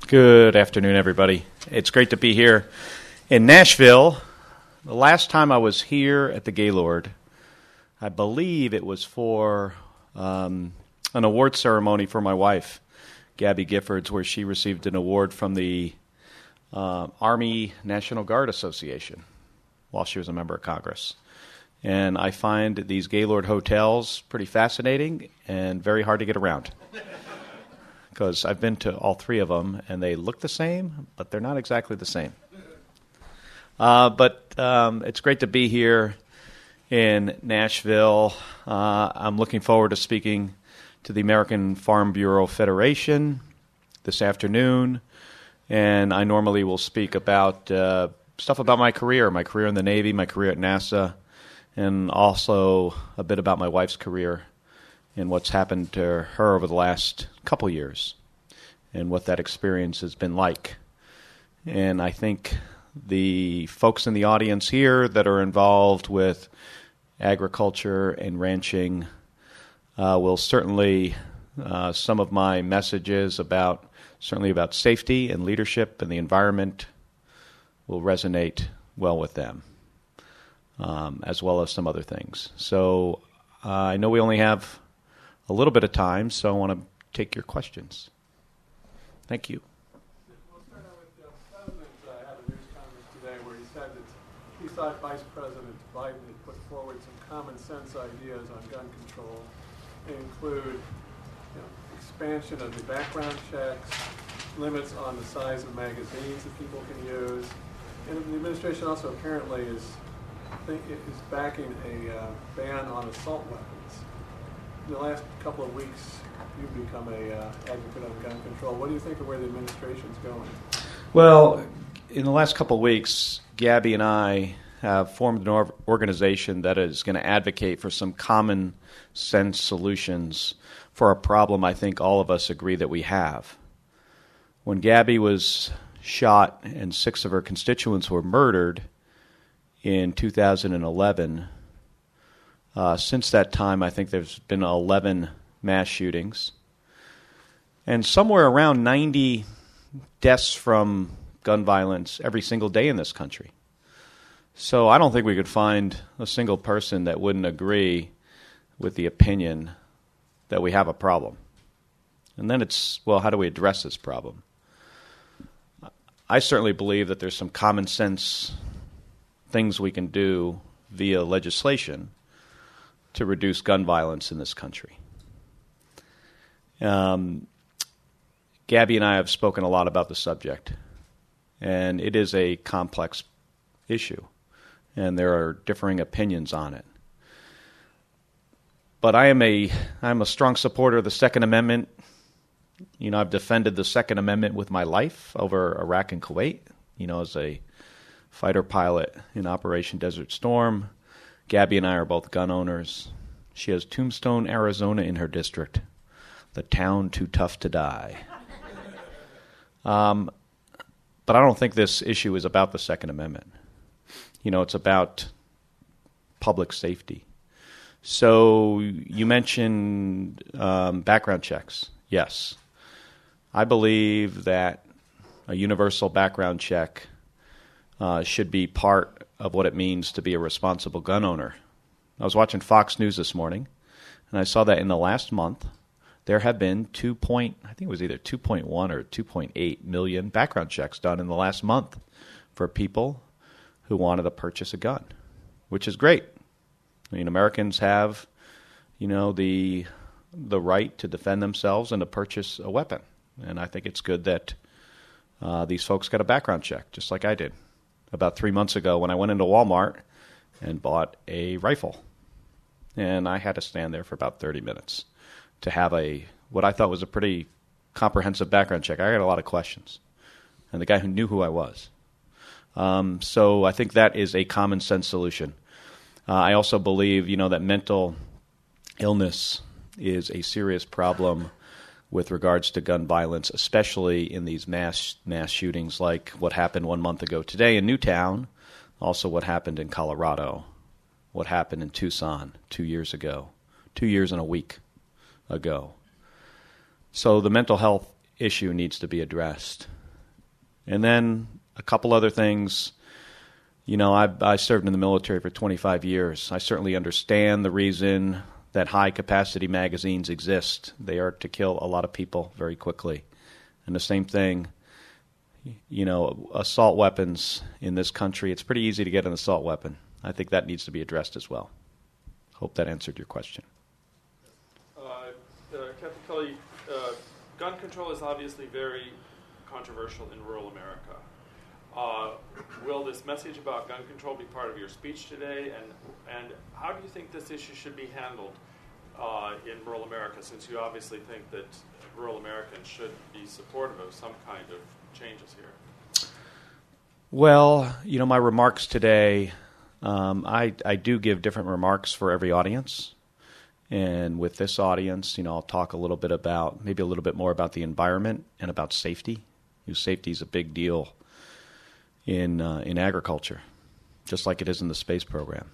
Good afternoon, everybody. It's great to be here in Nashville. The last time I was here at the Gaylord, I believe it was for an award ceremony for my wife, Gabby Giffords, where she received an award from the Army National Guard Association while she was a member of Congress. And I find these Gaylord hotels pretty fascinating and very hard to get around. Because I've been to all three of them, and they look the same, but they're not exactly the same. But it's great to be here in Nashville. I'm looking forward to speaking to the American Farm Bureau Federation this afternoon, and I normally will speak about stuff about my career in the Navy, my career at NASA, and also a bit about my wife's career and what's happened to her over the last couple years and what that experience has been like. And I think the folks in the audience here that are involved with agriculture and ranching will certainly, some of my messages about safety and leadership and the environment will resonate well with them, as well as some other things. So I know we only have a little bit of time, so I want to take your questions. Thank you. We'll start out with the President had a news conference today where he said that he thought Vice President Biden had put forward some common sense ideas on gun control. They include expansion of the background checks, limits on the size of magazines that people can use, and the administration also apparently is backing a ban on assault weapons. In the last couple of weeks, you've become an advocate on gun control. What do you think of where the administration's going? Well, in the last couple of weeks, Gabby and I have formed an organization that is going to advocate for some common sense solutions for a problem I think all of us agree that we have. When Gabby was shot and 6 of her constituents were murdered in 2011, since that time, I think there's been 11 mass shootings, and somewhere around 90 deaths from gun violence every single day in this country. So I don't think we could find a single person that wouldn't agree with the opinion that we have a problem. And then it's, well, how do we address this problem? I certainly believe that there's some common sense things we can do via legislation to reduce gun violence in this country. Gabby and I have spoken a lot about the subject, and it is a complex issue, and there are differing opinions on it. But I'm a strong supporter of the Second Amendment. I've defended the Second Amendment with my life over Iraq and Kuwait, as a fighter pilot in Operation Desert Storm. Gabby and I are both gun owners. She has Tombstone, Arizona in her district, the town too tough to die. But I don't think this issue is about the Second Amendment. It's about public safety. So you mentioned background checks. Yes. I believe that a universal background check should be part of what it means to be a responsible gun owner. I was watching Fox News this morning, and I saw that in the last month, there have been 2.1 or 2.8 million background checks done in the last month for people who wanted to purchase a gun, which is great. Americans have, the right to defend themselves and to purchase a weapon. And I think it's good that these folks got a background check, just like I did about 3 months ago when I went into Walmart and bought a rifle. And I had to stand there for about 30 minutes to have what I thought was a pretty comprehensive background check. I got a lot of questions. And the guy who knew who I was. So I think that is a common sense solution. I also believe, that mental illness is a serious problem with regards to gun violence, especially in these mass shootings like what happened 1 month ago today in Newtown, also what happened in Colorado, what happened in Tucson 2 years ago, 2 years and a week ago. So the mental health issue needs to be addressed. And then a couple other things. I served in the military for 25 years. I certainly understand the reason that high-capacity magazines exist. They are to kill a lot of people very quickly. And the same thing, assault weapons in this country, it's pretty easy to get an assault weapon. I think that needs to be addressed as well. Hope that answered your question. Captain Kelly, gun control is obviously very controversial in rural America. Will this message about gun control be part of your speech today? And how do you think this issue should be handled in rural America, since you obviously think that rural Americans should be supportive of some kind of changes here? Well, my remarks today, I do give different remarks for every audience. And with this audience, I'll talk a little bit more about the environment and about safety. Safety is a big deal in agriculture, just like it is in the space program.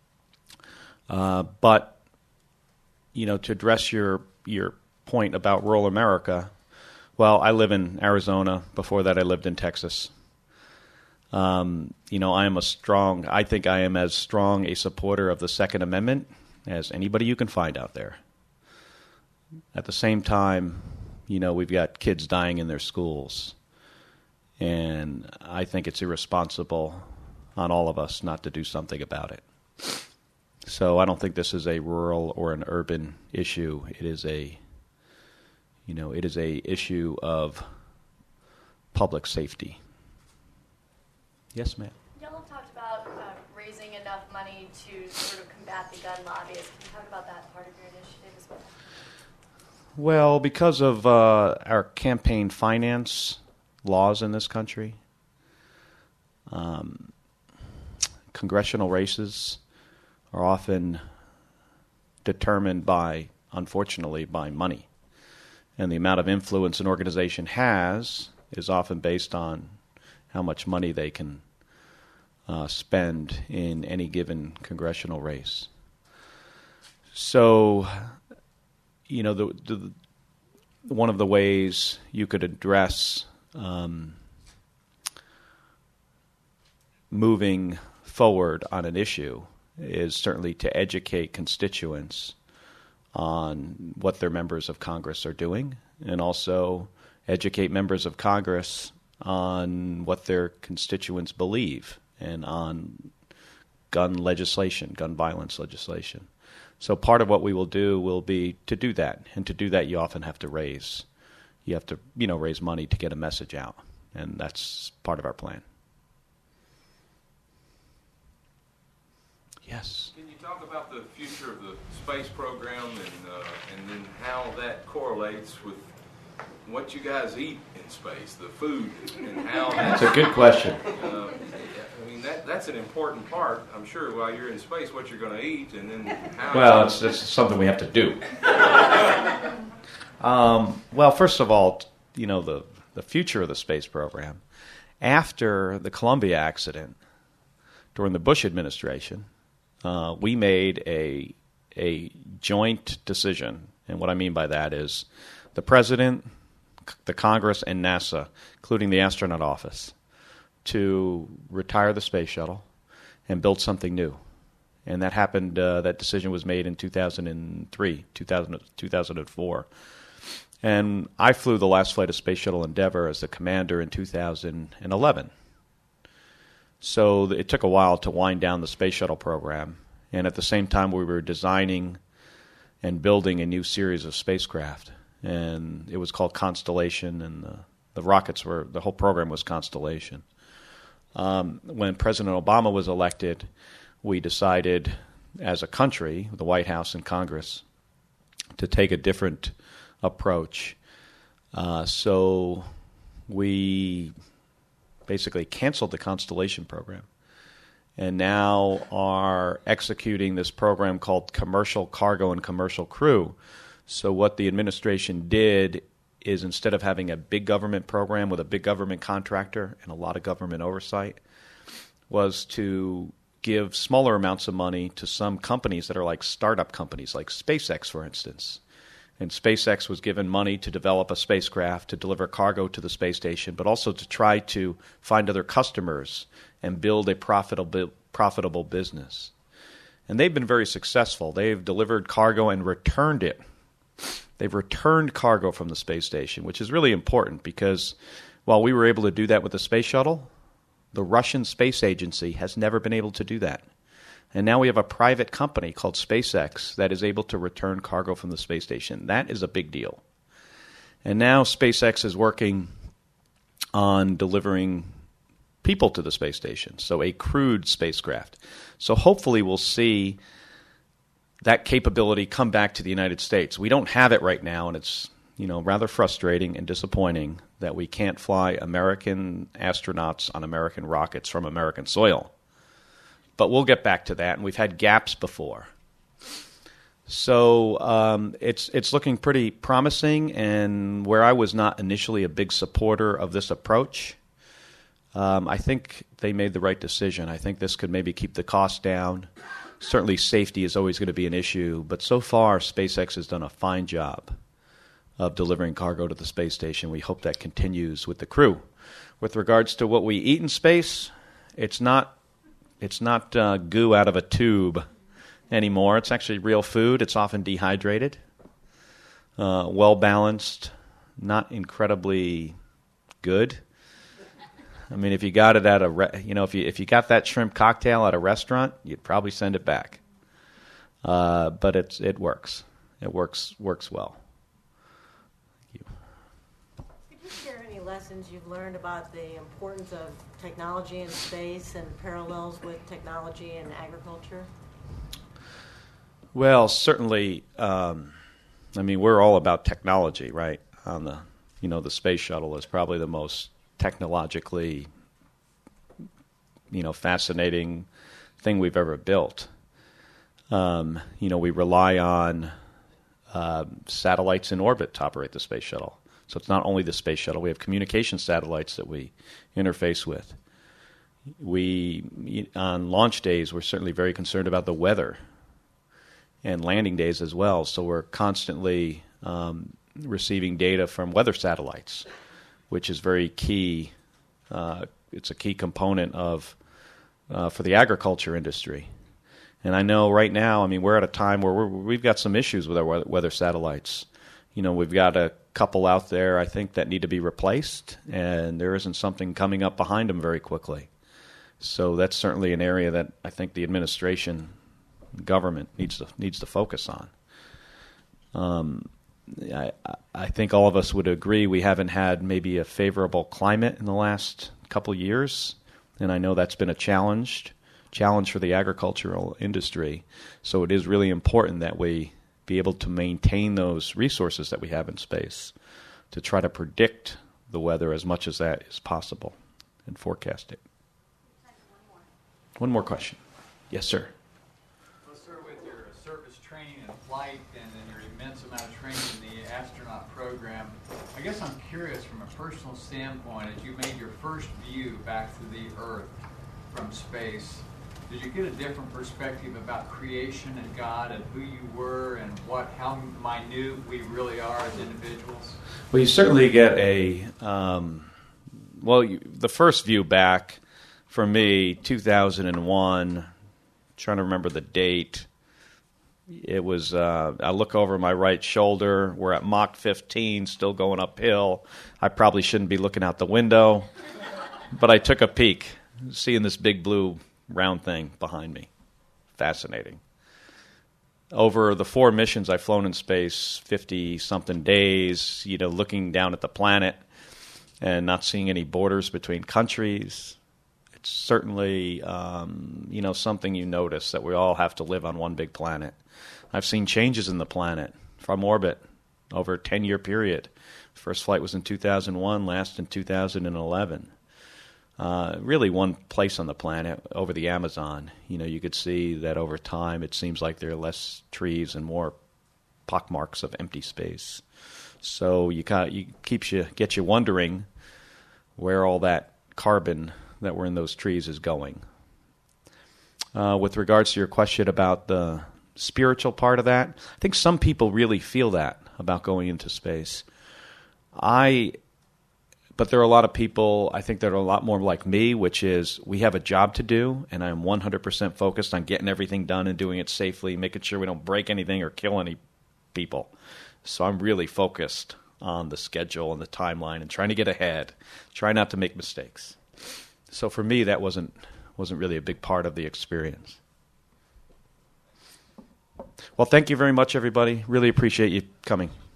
But to address your point about rural America, well, I live in Arizona. Before that, I lived in Texas. I think I am as strong a supporter of the Second Amendment as anybody you can find out there. At the same time, we've got kids dying in their schools. And I think it's irresponsible on all of us not to do something about it. So I don't think this is a rural or an urban issue. It is a issue of public safety. Yes, ma'am. Y'all have talked about raising enough money to sort of combat the gun lobbyists. Can you talk about that part of your initiative as well? Well, because of our campaign finance laws in this country, congressional races are often determined unfortunately, by money. And the amount of influence an organization has is often based on how much money they can spend in any given congressional race. So, one of the ways you could address moving forward on an issue is certainly to educate constituents on what their members of Congress are doing, and also educate members of Congress on what their constituents believe and on gun legislation, gun violence legislation. So part of what we will do will be to do that, and to do that you often have to raise money to get a message out, and that's part of our plan. Yes. Can you talk about the future of the space program and then how that correlates with what you guys eat in space, the food, and how that's a good question. That's an important part, I'm sure, while you're in space, what you're going to eat, and then how. Well, it's something we have to do. Well, first of all, the future of the space program. After the Columbia accident, during the Bush administration, we made a joint decision, and what I mean by that is the President, the Congress, and NASA, including the astronaut office, to retire the space shuttle and build something new. And that happened, that decision was made in 2004. And I flew the last flight of Space Shuttle Endeavour as the commander in 2011. So it took a while to wind down the space shuttle program. And at the same time, we were designing and building a new series of spacecraft. And it was called Constellation, and the rockets the whole program was Constellation. When President Obama was elected, we decided as a country, the White House and Congress, to take a different approach. So we basically canceled the Constellation program and now are executing this program called Commercial Cargo and Commercial Crew. So what the administration did is, instead of having a big government program with a big government contractor and a lot of government oversight, was to give smaller amounts of money to some companies that are like startup companies, like SpaceX, for instance. And SpaceX was given money to develop a spacecraft to deliver cargo to the space station, but also to try to find other customers and build a profitable business. And they've been very successful. They've delivered cargo and returned it. They've returned cargo from the space station, which is really important because while we were able to do that with the space shuttle, the Russian Space Agency has never been able to do that. And now we have a private company called SpaceX that is able to return cargo from the space station. That is a big deal. And now SpaceX is working on delivering people to the space station, so a crewed spacecraft. So hopefully we'll see that capability come back to the United States. We don't have it right now, and it's rather frustrating and disappointing that we can't fly American astronauts on American rockets from American soil. But we'll get back to that, and we've had gaps before. So it's looking pretty promising, and where I was not initially a big supporter of this approach, I think they made the right decision. I think this could maybe keep the cost down. Certainly safety is always going to be an issue, but so far SpaceX has done a fine job of delivering cargo to the space station. We hope that continues with the crew. With regards to what we eat in space, it's not goo out of a tube anymore. It's actually real food. It's often dehydrated, well-balanced, not incredibly good. I mean, if you got it at if you got that shrimp cocktail at a restaurant, you'd probably send it back. But it works. It works well. Thank you. Could you share any lessons you've learned about the importance of technology in space and parallels with technology in agriculture? Well, certainly. We're all about technology, right? On the space shuttle is probably the most technologically, fascinating thing we've ever built. We rely on satellites in orbit to operate the space shuttle. So it's not only the space shuttle. We have communication satellites that we interface with. On launch days, we're certainly very concerned about the weather, and landing days as well. So we're constantly receiving data from weather satellites, which is very key. It's a key component for the agriculture industry. And I know right now, we're at a time where we've got some issues with our weather satellites. We've got a couple out there, I think, that need to be replaced, and there isn't something coming up behind them very quickly. So that's certainly an area that I think the administration, government needs to focus on. I think all of us would agree we haven't had maybe a favorable climate in the last couple years, and I know that's been a challenge for the agricultural industry. So it is really important that we be able to maintain those resources that we have in space to try to predict the weather as much as that is possible and forecast it. One more question. Yes, sir. Let's start with your service training and flight and then your immense amount of training in the astronaut program. I guess I'm curious from a personal standpoint, as you made your first view back to the Earth from space, did you get a different perspective about creation and God and who you were and how minute we really are as individuals? Well, you certainly get the first view back for me, 2001, trying to remember the date. It was, I look over my right shoulder. We're at Mach 15, still going uphill. I probably shouldn't be looking out the window, but I took a peek, seeing this big blue round thing behind me. Fascinating. Over the 4 missions I've flown in space, 50-something days, looking down at the planet and not seeing any borders between countries. It's certainly, something you notice, that we all have to live on one big planet. I've seen changes in the planet from orbit over a 10-year period. First flight was in 2001, last in 2011. Really one place on the planet, over the Amazon. You could see that over time it seems like there are less trees and more pockmarks of empty space. So gets you wondering where all that carbon that were in those trees is going. With regards to your question about the spiritual part of that, I think some people really feel that about going into space. But there are a lot of people, I think, that are a lot more like me, which is we have a job to do, and I'm 100% focused on getting everything done and doing it safely, making sure we don't break anything or kill any people. So I'm really focused on the schedule and the timeline and trying to get ahead, try not to make mistakes. So for me, that wasn't really a big part of the experience. Well, thank you very much, everybody. Really appreciate you coming.